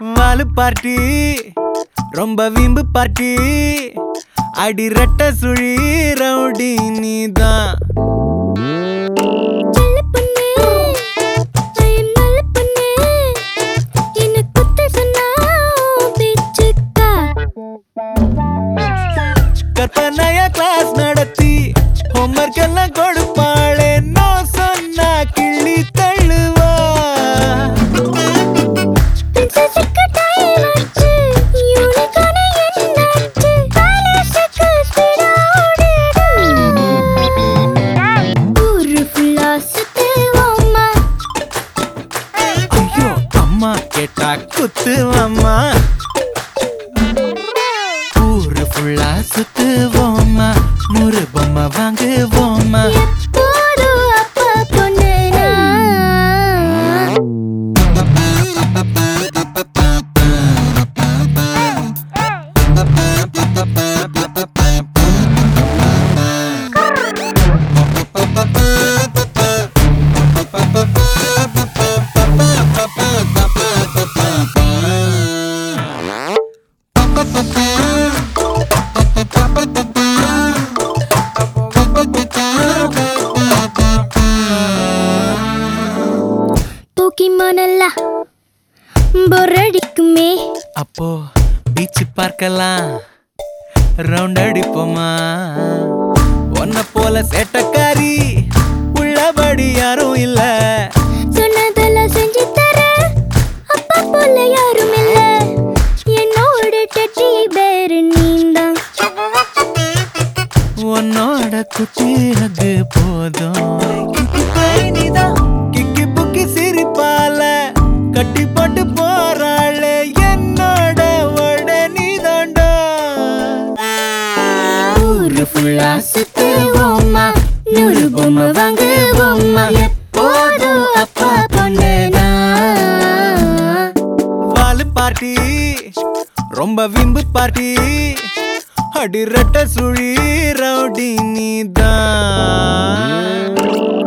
வாலு party ரொம்ப வீம்பு party அடி ரெட்ட சுழி ரவுடி நீதான் கற்பனையா கிளாஸ் நடத்தி ஹோம்வொர்க் எல்லாம் கொடுப்பாளே நான் சொன்னா கிள்ளி தள்ளுவா ஐயோ அம்மா கேட்டா குத்துவம்மா ஊரு ஃபுல்லா சுத்துவோமா நூறு பொம்மை வாங்குவோமா பொரடிக்குமே அப்போ பீச் பார்க்கலாம் ரவுண்ட் அடிப்போமா ஒன்ன போல சேட்டக்காரி உள்ளபடி யாரும் இல்ல சொன்னதெல்லாம் செஞ்சு தர அப்பா போல யாரும் இல்ல என்னோட டட்டி பேரு நீந்தான் உன்னோட குட்டி அது போதும் கிக்கி புக்கி சிரிப்பால கட்டி போட்டு போறாளே என்னோட நீ தாண்டா ஊரு ஃபுல்லா சுத்துவோமா நூறு பொம்மை வாங்குவோமா எப்போதும் அப்பா பொண்ணுனா வாலு பார்ட்டி ரொம்ப விம்பு பார்ட்டி அடி ரெட்ட சுழி ரவுடி நீதான்